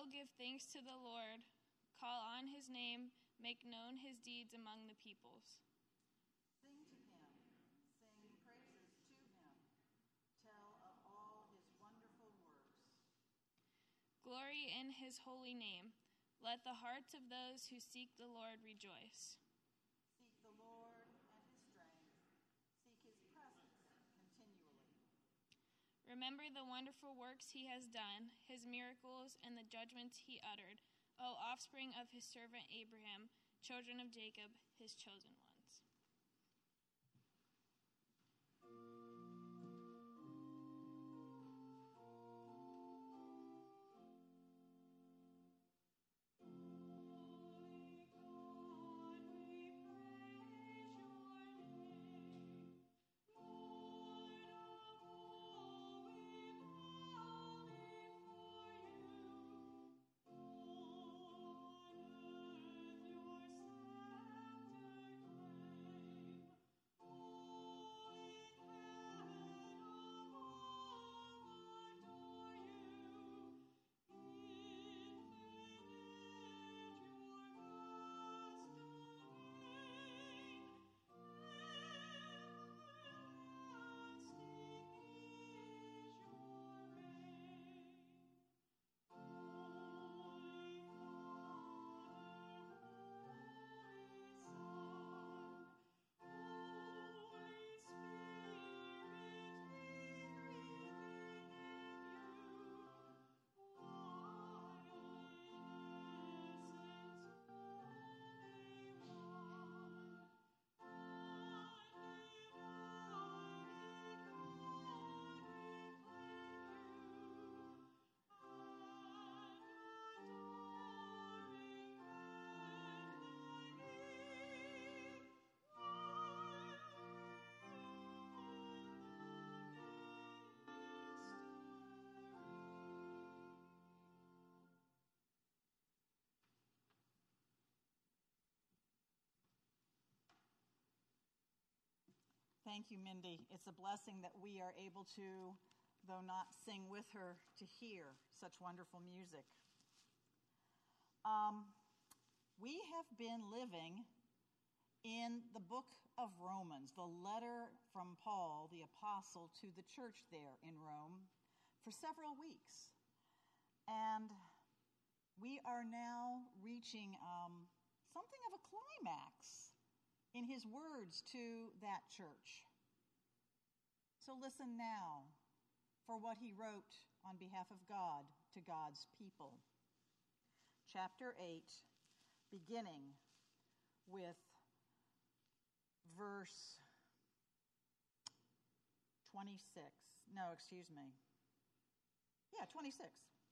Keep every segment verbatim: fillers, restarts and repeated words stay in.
Oh, give thanks to the Lord. Call on his name. Make known his deeds among the peoples. Sing to him. Sing praises to him. Tell of all his wonderful works. Glory in his holy name. Let the hearts of those who seek the Lord rejoice. Seek the Lord and his strength. Seek his presence continually. Remember the wonderful works he has done, his miracles, and the judgments he uttered, O offspring of his servant Abraham, children of Jacob, his chosen ones. Thank you, Mindy. It's a blessing that we are able to, though not sing with her, to hear such wonderful music. Um, we have been living in the book of Romans, the letter from Paul, the apostle, to the church there in Rome for several weeks. And we are now reaching um, something of a climax in his words to that church. So listen now for what he wrote on behalf of God to God's people. Chapter eight, beginning with verse twenty-six. No, excuse me. Yeah, twenty-six.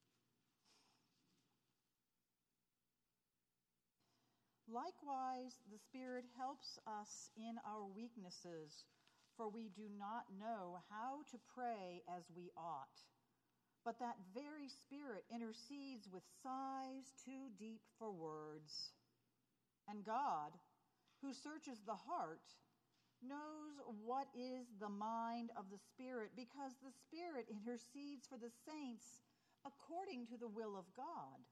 Likewise, the Spirit helps us in our weaknesses, for we do not know how to pray as we ought. But that very Spirit intercedes with sighs too deep for words. And God, who searches the heart, knows what is the mind of the Spirit, because the Spirit intercedes for the saints according to the will of God.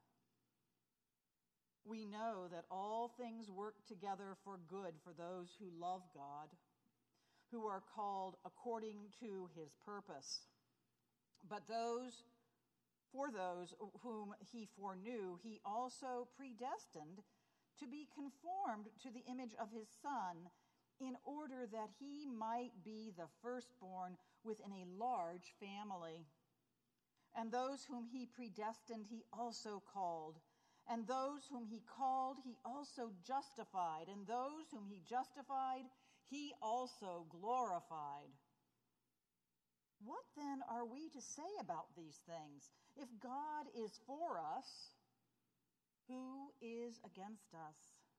We know that all things work together for good for those who love God, who are called according to his purpose. But those, for those whom he foreknew, he also predestined to be conformed to the image of his Son, in order that he might be the firstborn within a large family. And those whom he predestined, he also called. And those whom he called, he also justified. And those whom he justified, he also glorified. What then are we to say about these things? If God is for us, who is against us?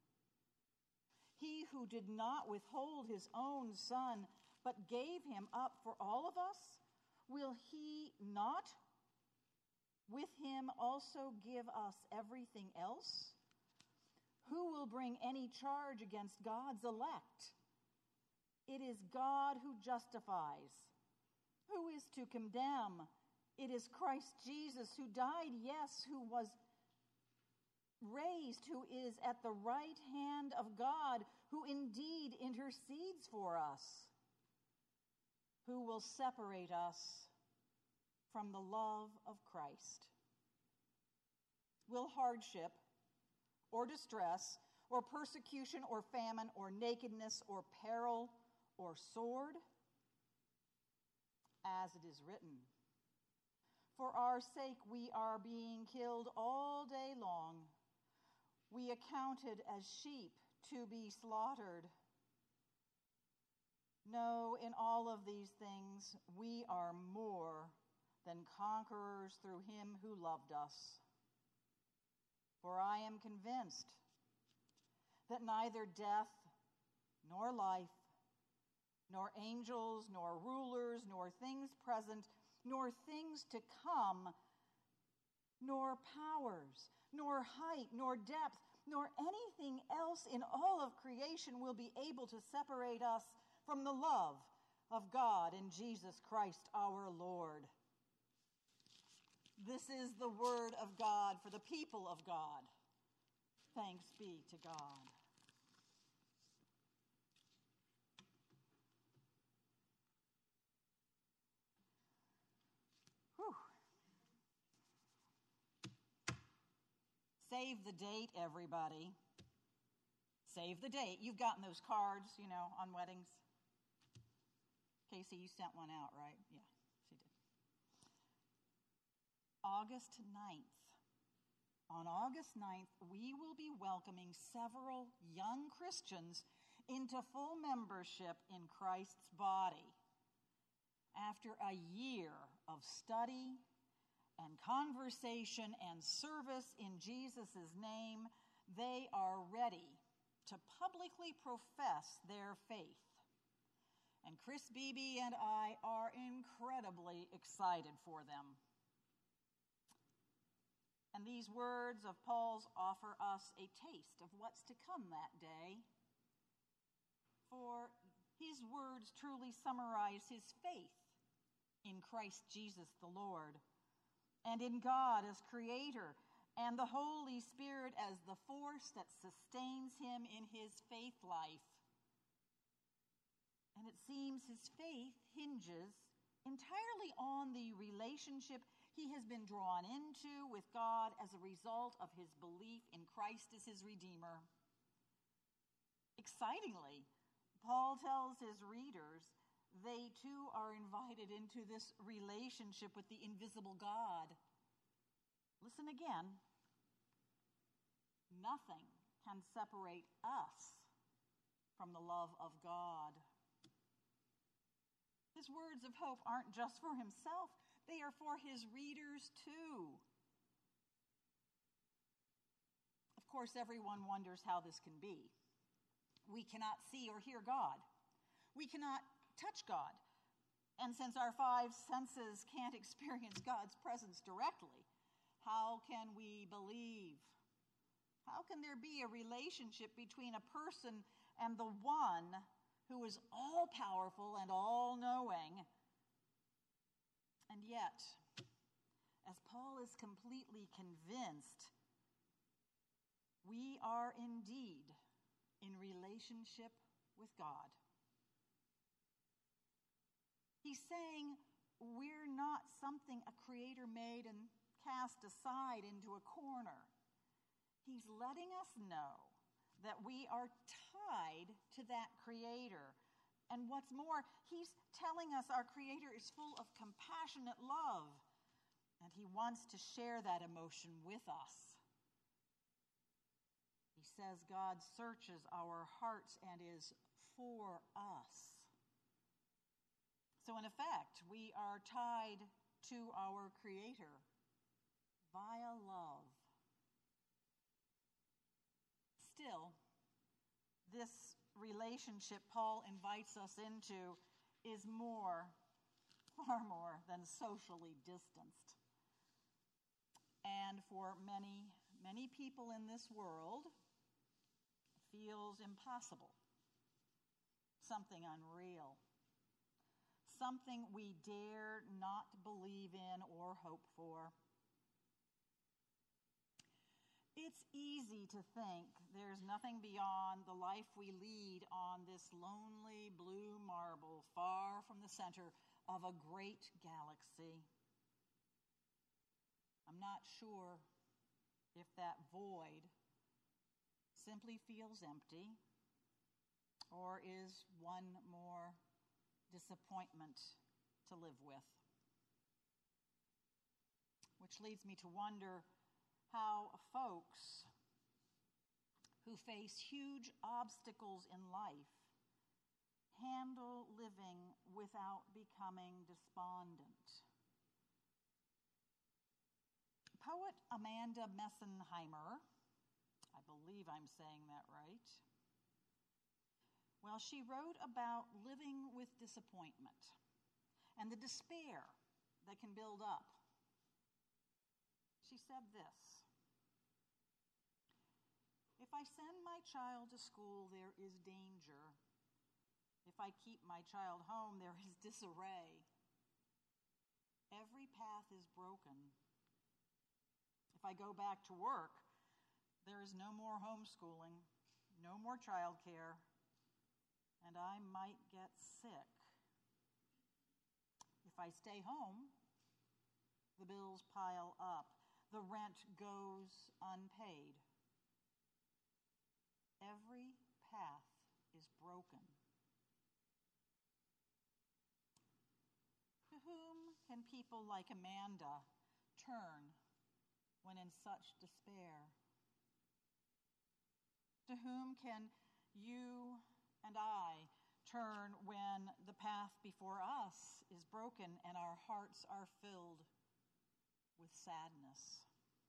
He who did not withhold his own Son, but gave him up for all of us, will he not with him also give us everything else? Who will bring any charge against God's elect? It is God who justifies. Who is to condemn? It is Christ Jesus who died, yes, who was raised, who is at the right hand of God, who indeed intercedes for us. Who will separate us from the love of Christ? Will hardship or distress or persecution or famine or nakedness or peril or sword? As it is written, for our sake we are being killed all day long. We accounted as sheep to be slaughtered. No, in all of these things we are more than conquerors through him who loved us. For I am convinced that neither death nor life, nor angels, nor rulers, nor things present, nor things to come, nor powers, nor height, nor depth, nor anything else in all of creation will be able to separate us from the love of God in Jesus Christ our Lord. This is the word of God for the people of God. Thanks be to God. Whew. Save the date, everybody. Save the date. You've gotten those cards, you know, on weddings. Casey, you sent one out, right? Yeah, she did. August ninth. On August ninth, we will be welcoming several young Christians into full membership in Christ's body. After a year of study and conversation and service in Jesus' name, they are ready to publicly profess their faith. And Chris Beebe and I are incredibly excited for them. And these words of Paul's offer us a taste of what's to come that day. For his words truly summarize his faith in Christ Jesus the Lord, and in God as Creator, and the Holy Spirit as the force that sustains him in his faith life. And it seems his faith hinges entirely on the relationship he has been drawn into with God as a result of his belief in Christ as his Redeemer. Excitingly, Paul tells his readers they too are invited into this relationship with the invisible God. Listen again. Nothing can separate us from the love of God. His words of hope aren't just for himself, they are for his readers too. Of course, everyone wonders how this can be. We cannot see or hear God. We cannot touch God. And since our five senses can't experience God's presence directly, how can we believe? How can there be a relationship between a person and the one who is all-powerful and all-knowing? And yet, as Paul is completely convinced, we are indeed in relationship with God. He's saying we're not something a creator made and cast aside into a corner. He's letting us know that we are tied to that creator. And what's more, he's telling us our creator is full of compassionate love, and he wants to share that emotion with us. He says God searches our hearts and is for us. So in effect, we are tied to our Creator via love. Still, this relationship Paul invites us into is more, far more than socially distanced. And for many, many people in this world, it feels impossible, something unreal. Something we dare not believe in or hope for. It's easy to think there's nothing beyond the life we lead on this lonely blue marble far from the center of a great galaxy. I'm not sure if that void simply feels empty or is one more disappointment to live with. Which leads me to wonder how folks who face huge obstacles in life handle living without becoming despondent. Poet Amanda Messenheimer, I believe I'm saying that right, well, she wrote about living with disappointment and the despair that can build up. She said this: "If I send my child to school, there is danger. If I keep my child home, there is disarray. Every path is broken. If I go back to work, there is no more homeschooling, no more childcare, and I might get sick. If I stay home, the bills pile up. The rent goes unpaid. Every path is broken. To whom can people like Amanda turn when in such despair? To whom can you and I turn when the path before us is broken and our hearts are filled with sadness?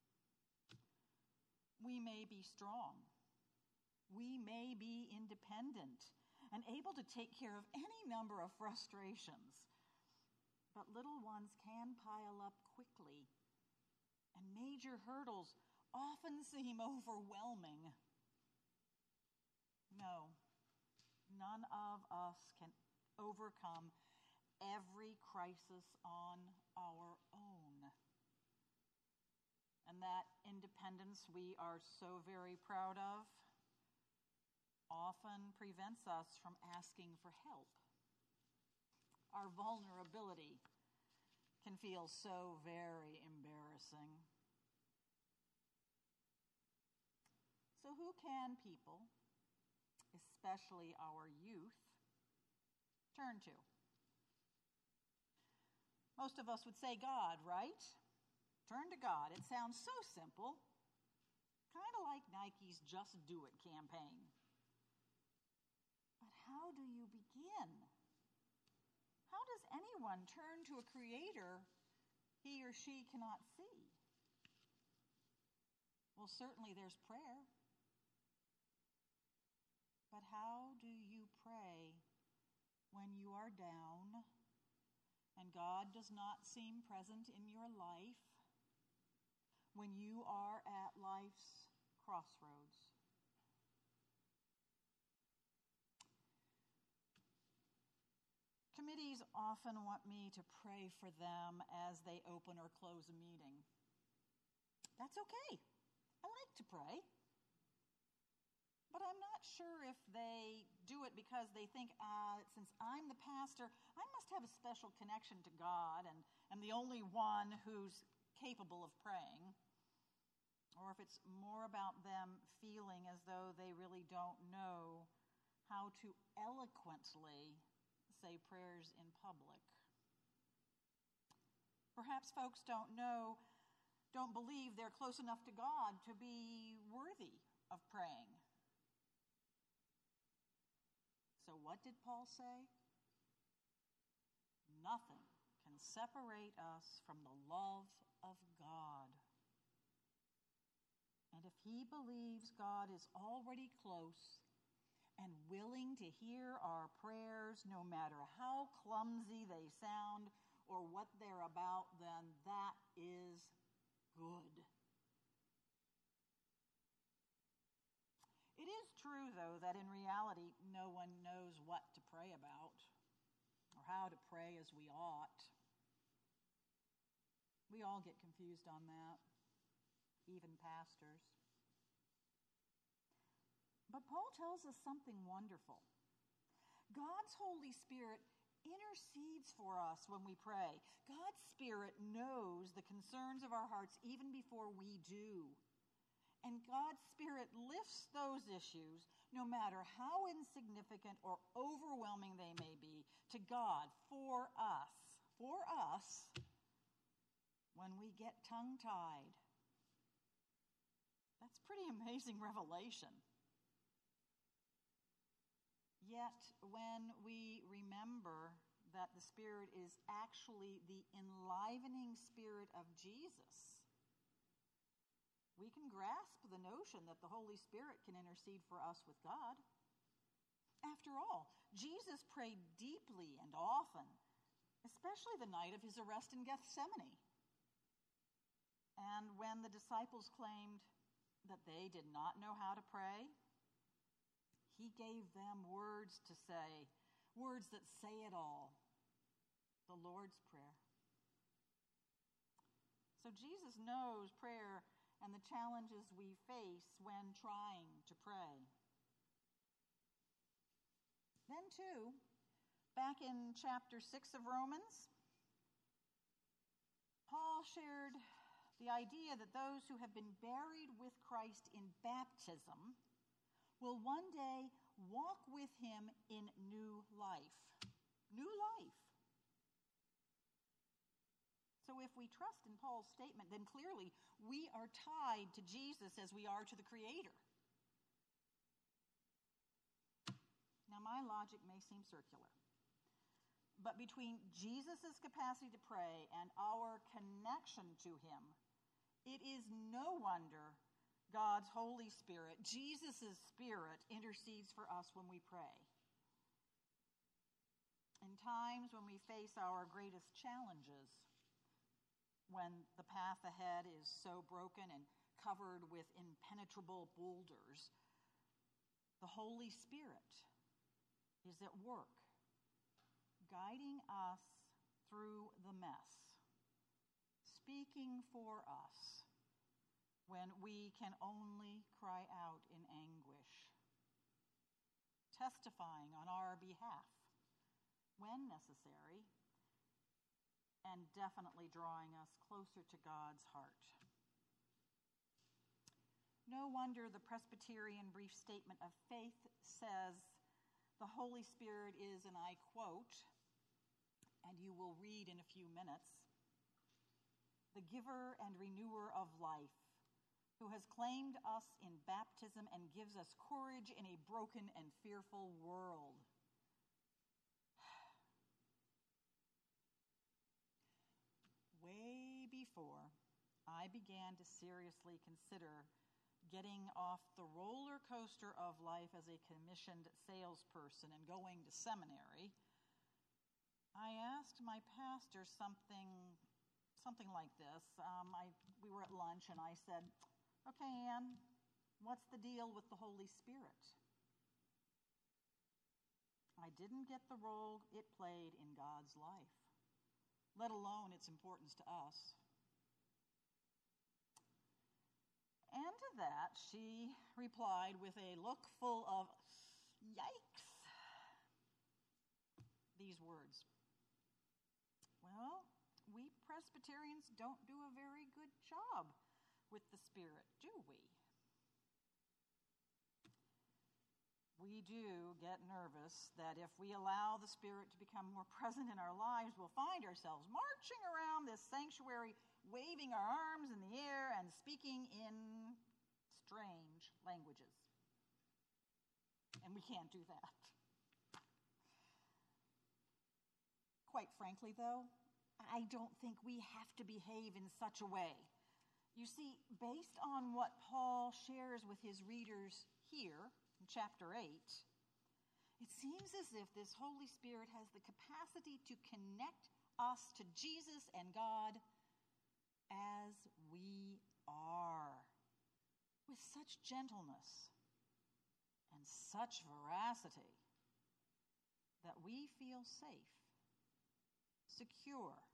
We may be strong. We may be independent and able to take care of any number of frustrations, but little ones can pile up quickly, and major hurdles often seem overwhelming. No, none of us can overcome every crisis on our own. And that independence we are so very proud of often prevents us from asking for help. Our vulnerability can feel so very embarrassing. So who can people, especially our youth, turn to? Most of us would say God, right? Turn to God. It sounds so simple, kind of like Nike's Just Do It campaign. But how do you begin? How does anyone turn to a creator he or she cannot see? Well, certainly there's prayer. But how do you pray when you are down and God does not seem present in your life? When you are at life's crossroads? Committees often want me to pray for them as they open or close a meeting. That's okay. I like to pray. But I'm not sure if they do it because they think, uh, since I'm the pastor, I must have a special connection to God and I'm the only one who's capable of praying. Or if it's more about them feeling as though they really don't know how to eloquently say prayers in public. Perhaps folks don't know, don't believe they're close enough to God to be worthy of praying. So what did Paul say? Nothing can separate us from the love of God. And if he believes God is already close and willing to hear our prayers, no matter how clumsy they sound or what they're about, then that is good. It is true, though, that in reality, no one knows what to pray about or how to pray as we ought. We all get confused on that, even pastors. But Paul tells us something wonderful. God's Holy Spirit intercedes for us when we pray. God's Spirit knows the concerns of our hearts even before we do. And God's Spirit lifts those issues, no matter how insignificant or overwhelming they may be, to God for us, for us, when we get tongue-tied. That's pretty amazing revelation. Yet, when we remember that the Spirit is actually the enlivening Spirit of Jesus, we can grasp the notion that the Holy Spirit can intercede for us with God. After all, Jesus prayed deeply and often, especially the night of his arrest in Gethsemane. And when the disciples claimed that they did not know how to pray, he gave them words to say, words that say it all, the Lord's Prayer. So Jesus knows prayer and the challenges we face when trying to pray. Then, too, back in chapter six of Romans, Paul shared the idea that those who have been buried with Christ in baptism will one day walk with him in new life. New life. So if we trust in Paul's statement, then clearly we are tied to Jesus as we are to the Creator. Now, my logic may seem circular, but between Jesus' capacity to pray and our connection to him, it is no wonder God's Holy Spirit, Jesus' Spirit, intercedes for us when we pray. In times when we face our greatest challenges, when the path ahead is so broken and covered with impenetrable boulders, the Holy Spirit is at work, guiding us through the mess, speaking for us when we can only cry out in anguish, testifying on our behalf when necessary, and definitely drawing us closer to God's heart. No wonder the Presbyterian Brief Statement of Faith says, the Holy Spirit is, and I quote, and you will read in a few minutes, the giver and renewer of life, who has claimed us in baptism and gives us courage in a broken and fearful world. Way before I began to seriously consider getting off the roller coaster of life as a commissioned salesperson and going to seminary, I asked my pastor something something like this. Um, I, we were at lunch and I said, okay, Ann, what's the deal with the Holy Spirit? I didn't get the role it played in God's life, let alone its importance to us. And to that, she replied with a look full of yikes, these words. Well, we Presbyterians don't do a very good job with the Spirit, do we? We do get nervous that if we allow the Spirit to become more present in our lives, we'll find ourselves marching around this sanctuary, waving our arms in the air and speaking in strange languages. And we can't do that. Quite frankly, though, I don't think we have to behave in such a way. You see, based on what Paul shares with his readers here in chapter eight, it seems as if this Holy Spirit has the capacity to connect us to Jesus and God as we are, with such gentleness and such veracity that we feel safe, secure,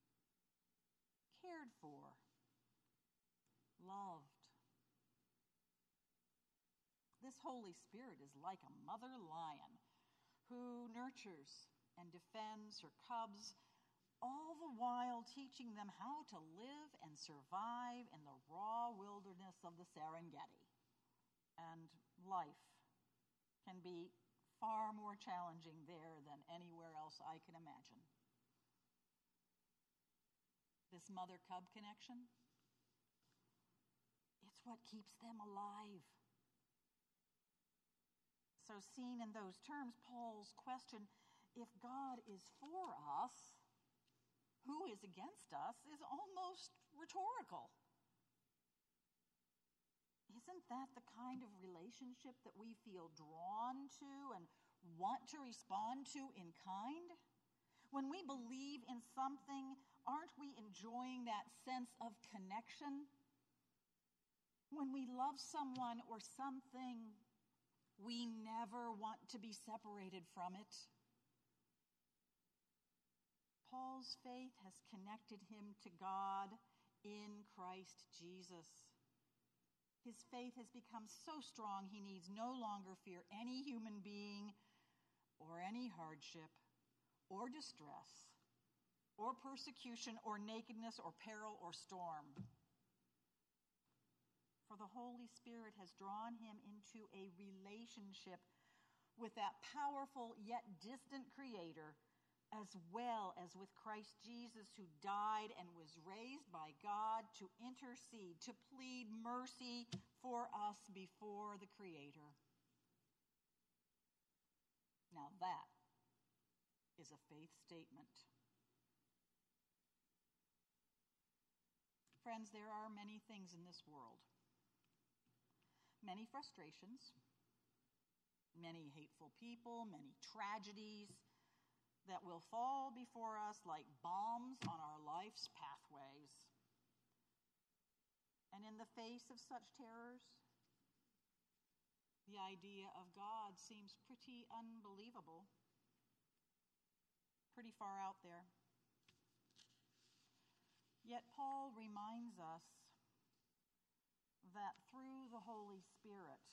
cared for, loved. The This Holy Spirit is like a mother lion who nurtures and defends her cubs, all the while teaching them how to live and survive in the raw wilderness of the Serengeti. And life can be far more challenging there than anywhere else I can imagine. This mother-cub connection, it's what keeps them alive. So seen in those terms, Paul's question, if God is for us, who is against us, is almost rhetorical. Isn't that the kind of relationship that we feel drawn to and want to respond to in kind? When we believe in something, aren't we enjoying that sense of connection? When we love someone or something, we never want to be separated from it. Paul's faith has connected him to God in Christ Jesus. His faith has become so strong he needs no longer fear any human being or any hardship or distress or persecution or nakedness or peril or storm. For the Holy Spirit has drawn him into a relationship with that powerful yet distant Creator, as well as with Christ Jesus, who died and was raised by God to intercede, to plead mercy for us before the Creator. Now that is a faith statement. Friends, there are many things in this world, many frustrations, many hateful people, many tragedies that will fall before us like bombs on our life's pathways. And in the face of such terrors, the idea of God seems pretty unbelievable, pretty far out there. Yet Paul reminds us that through the Holy Spirit,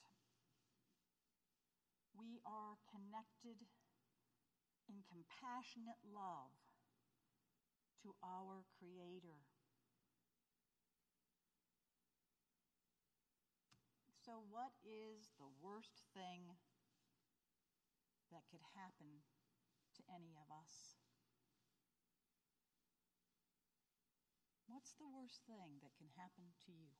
we are connected in compassionate love to our Creator. So what is the worst thing that could happen to any of us? What's the worst thing that can happen to you?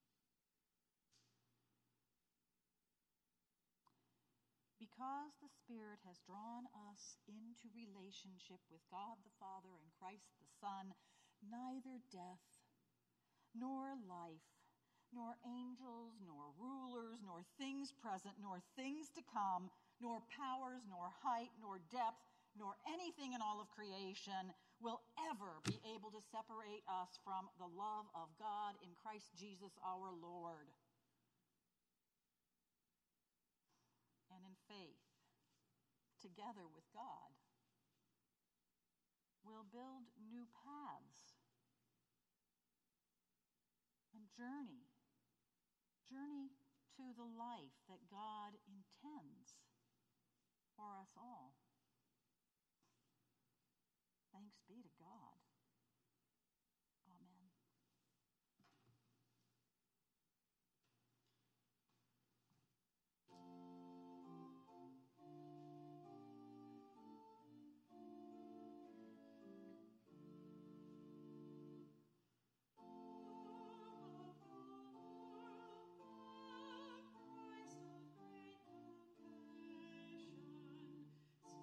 Because the Spirit has drawn us into relationship with God the Father and Christ the Son, neither death, nor life, nor angels, nor rulers, nor things present, nor things to come, nor powers, nor height, nor depth, nor anything in all of creation will ever be able to separate us from the love of God in Christ Jesus our Lord. And in faith, together with God, we'll build new paths and journey, journey to the life that God intends for us all. Thanks be to God. Amen. Christ of great compassion,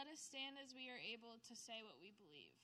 Let us stand as we are able to say what we believe.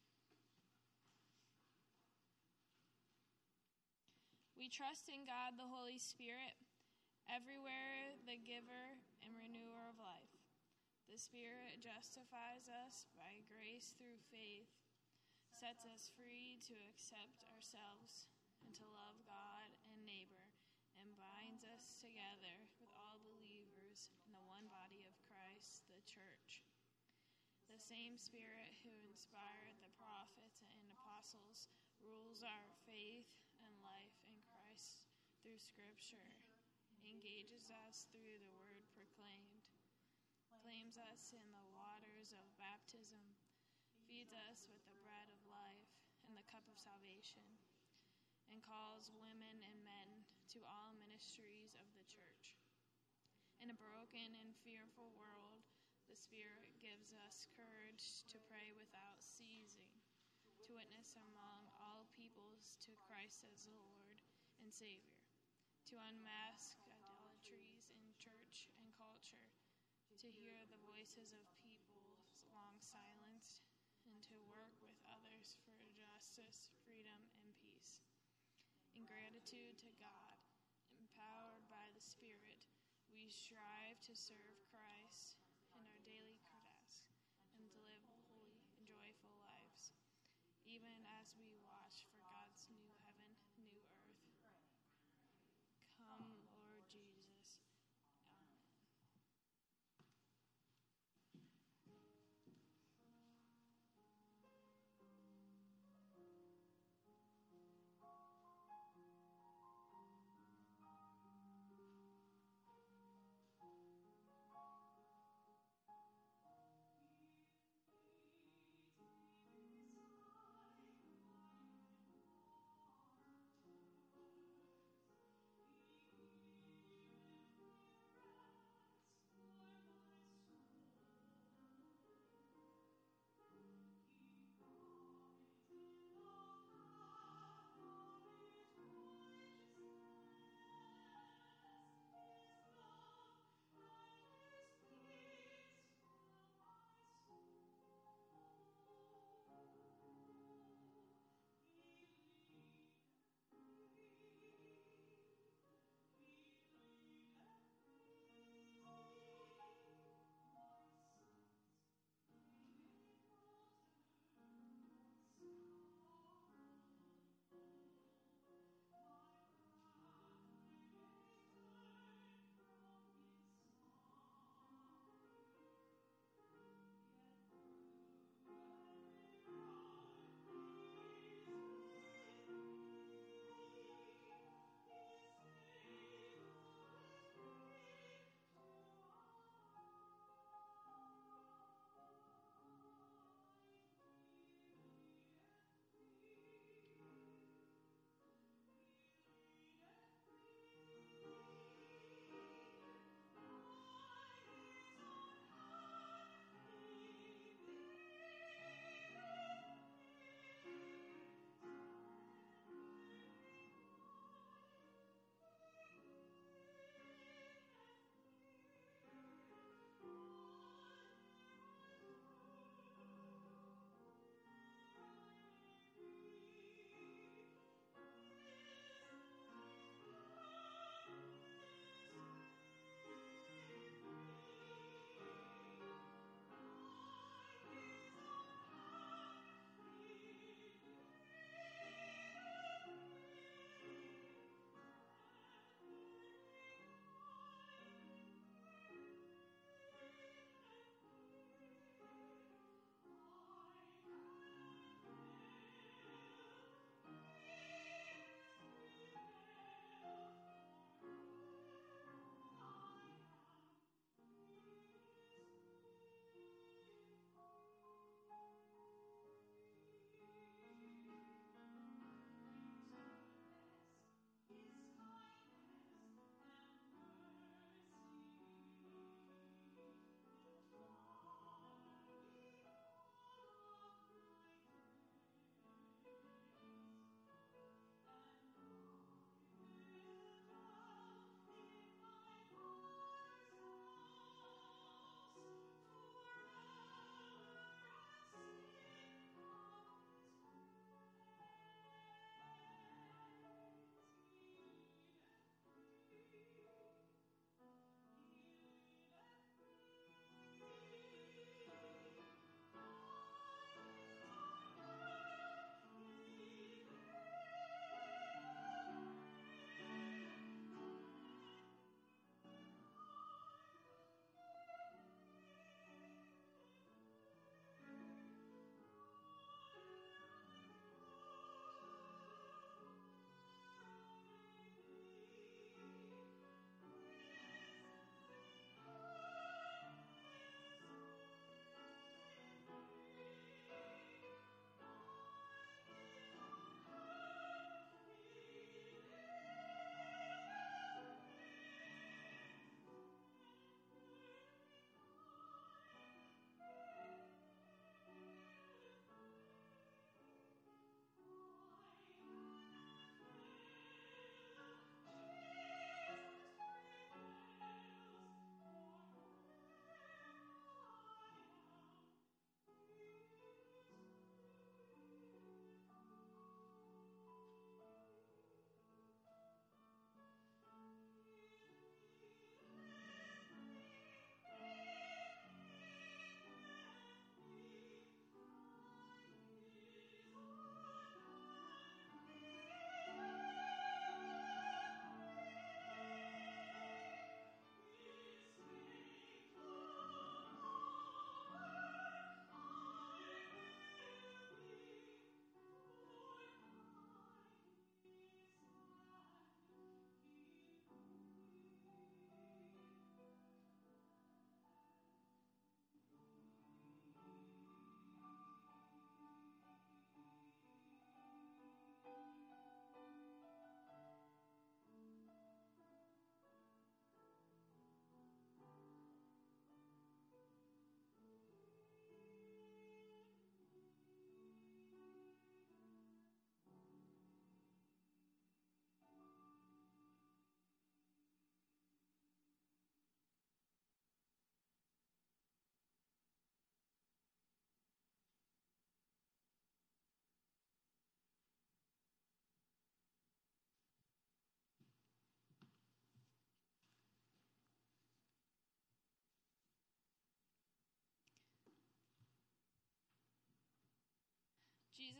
We trust in God, the Holy Spirit, everywhere the giver and renewer of life. The Spirit justifies us by grace through faith, sets us free to accept ourselves and to love God and neighbor, and binds us together with all believers in the one body of Christ, the church. The same Spirit who inspired the prophets and apostles rules our faith and life in Christ through Scripture, engages us through the word proclaimed, claims us in the waters of baptism, feeds us with the bread of life and the cup of salvation, and calls women and men to all ministries of the church. In a broken and fearful world, the Spirit gives us courage to pray without ceasing, to witness among all peoples to Christ as Lord and Savior, to unmask idolatries in church and culture, to hear the voices of peoples long silenced, and to work with others for justice, freedom, and peace. In gratitude to God, empowered by the Spirit, we strive to serve Christ in our daily tasks and to live holy and joyful lives, even as we watch for God's new heaven, new earth. Come, Lord Jesus. Amen.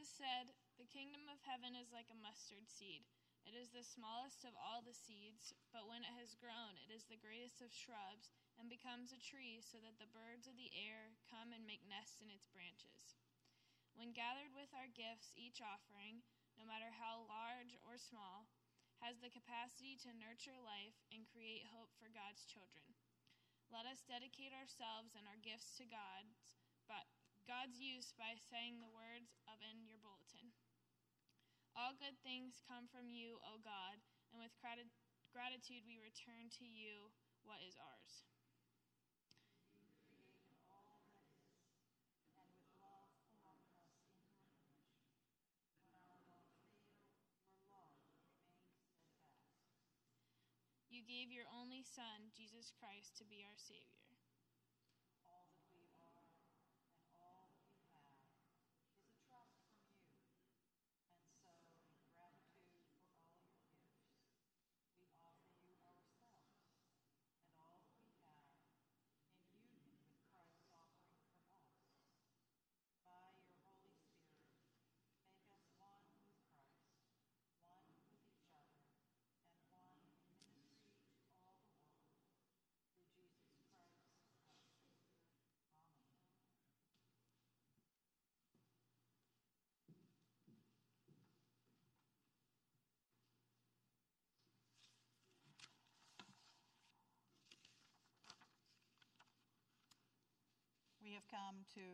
Jesus said, "The kingdom of heaven is like a mustard seed. It is the smallest of all the seeds, but when it has grown, it is the greatest of shrubs and becomes a tree so that the birds of the air come and make nests in its branches." When gathered with our gifts, each offering, no matter how large or small, has the capacity to nurture life and create hope for God's children. Let us dedicate ourselves and our gifts to God's, but God's use by saying the words of in your bulletin. All good things come from you, O God, and with grat- gratitude we return to you what is ours. You gave your only Son, Jesus Christ, to be our Savior. All that we are and all that we have is a trust from you. And so, in gratitude for all your gifts, we offer you ourselves and all that we have in union with Christ's offering for us. By your Holy Spirit, make us one with Christ, one with each other, and one in ministry to all the world. Through Jesus Christ, our Savior. Amen. We have come to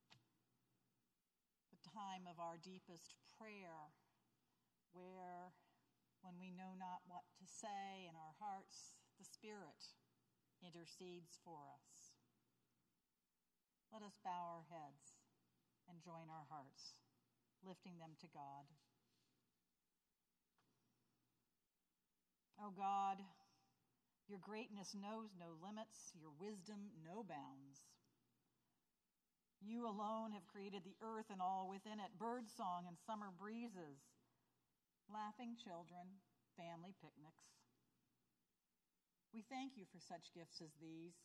the time of our deepest prayer, where, when we know not what to say in our hearts, the Spirit intercedes for us. Let us bow our heads and join our hearts, lifting them to God. O God, your greatness knows no limits, your wisdom no bounds. You alone have created the earth and all within it, birdsong and summer breezes, laughing children, family picnics. We thank you for such gifts as these.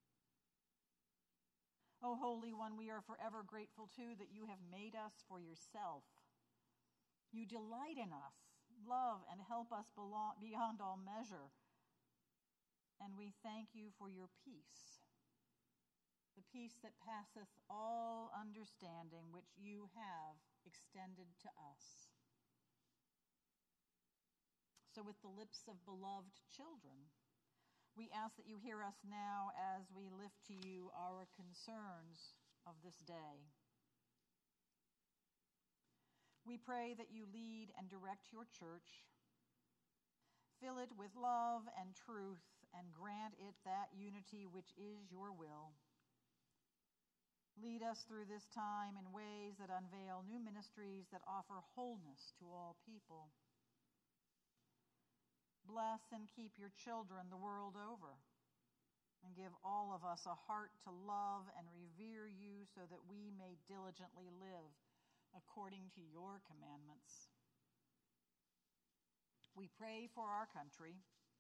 O Holy One, we are forever grateful too that you have made us for yourself. You delight in us, love and help us belong beyond all measure. And we thank you for your peace, the peace that passeth all understanding, which you have extended to us. So with the lips of beloved children, we ask that you hear us now as we lift to you our concerns of this day. We pray that you lead and direct your church, fill it with love and truth, and grant it that unity which is your will. Lead us through this time in ways that unveil new ministries that offer wholeness to all people. Bless and keep your children the world over, and give all of us a heart to love and revere you so that we may diligently live according to your commandments. We pray for our country.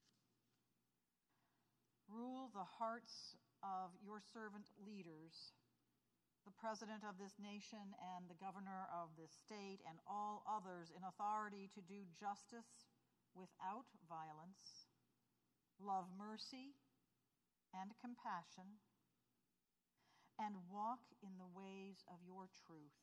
Rule the hearts of your servant leaders, the president of this nation and the governor of this state, and all others in authority to do justice without violence, love mercy and compassion, and walk in the ways of your truth.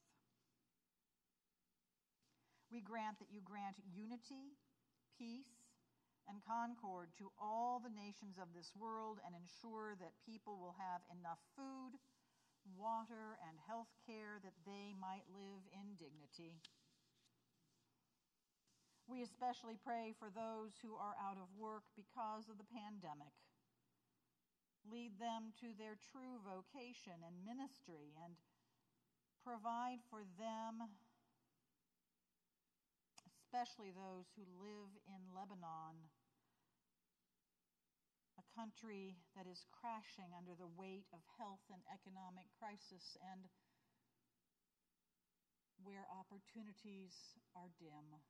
We grant that you grant unity, peace, and concord to all the nations of this world, and ensure that people will have enough food, water, and health care that they might live in dignity. We especially pray for those who are out of work because of the pandemic. Lead them to their true vocation and ministry, and provide for them, especially those who live in Lebanon, a country that is crashing under the weight of health and economic crisis, and where opportunities are dim.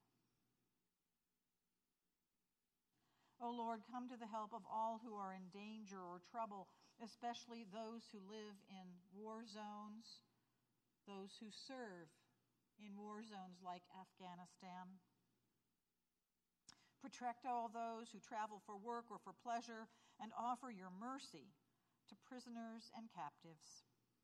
O Lord, come to the help of all who are in danger or trouble, especially those who live in war zones, those who serve in war zones like Afghanistan. Protect all those who travel for work or for pleasure, and offer your mercy to prisoners and captives.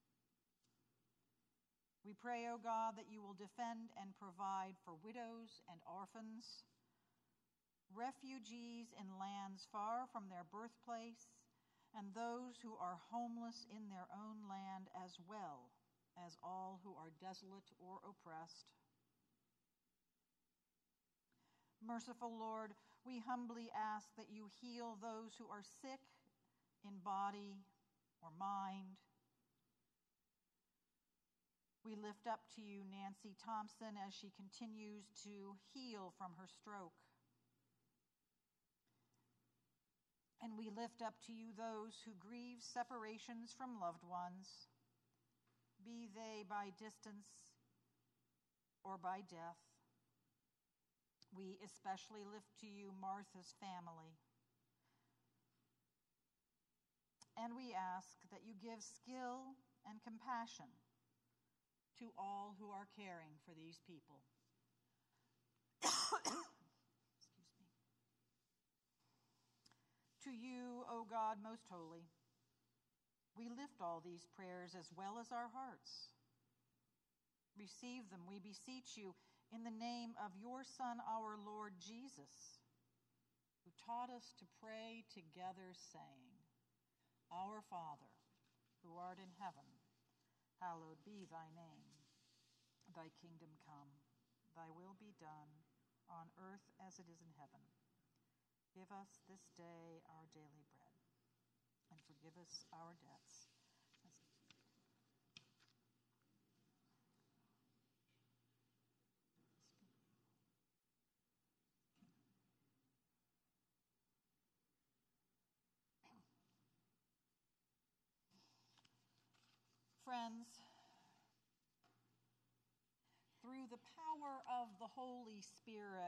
We pray, O God, that you will defend and provide for widows and orphans, refugees in lands far from their birthplace, and those who are homeless in their own land, as well as all who are desolate or oppressed. Merciful Lord, we humbly ask that you heal those who are sick in body or mind. We lift up to you Nancy Thompson as she continues to heal from her stroke. And we lift up to you those who grieve separations from loved ones, be they by distance or by death. We especially lift to you Martha's family. And we ask that you give skill and compassion to all who are caring for these people. Excuse me. To you, O God, most holy, we lift all these prayers as well as our hearts. Receive them, we beseech you, in the name of your Son, our Lord Jesus, who taught us to pray together, saying, Our Father, who art in heaven, hallowed be thy name. Thy kingdom come, thy will be done, on earth as it is in heaven. Give us this day our daily bread, and forgive us our debts. Friends, through the power of the Holy Spirit,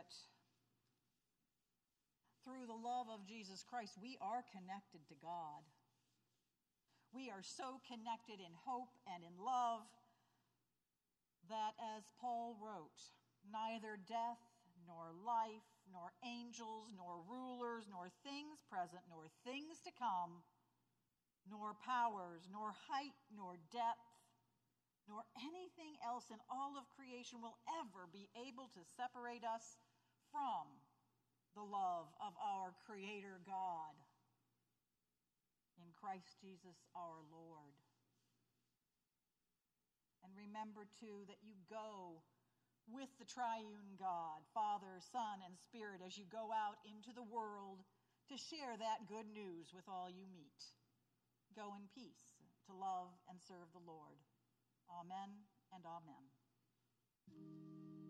through the love of Jesus Christ, we are connected to God. We are so connected in hope and in love that, as Paul wrote, neither death nor life, nor angels, nor rulers, nor things present, nor things to come, nor powers, nor height, nor depth, nor anything else in all of creation will ever be able to separate us from the love of our Creator God in Christ Jesus our Lord. And remember, too, that you go with the triune God, Father, Son, and Spirit, as you go out into the world to share that good news with all you meet. Go in peace to love and serve the Lord. Amen and amen.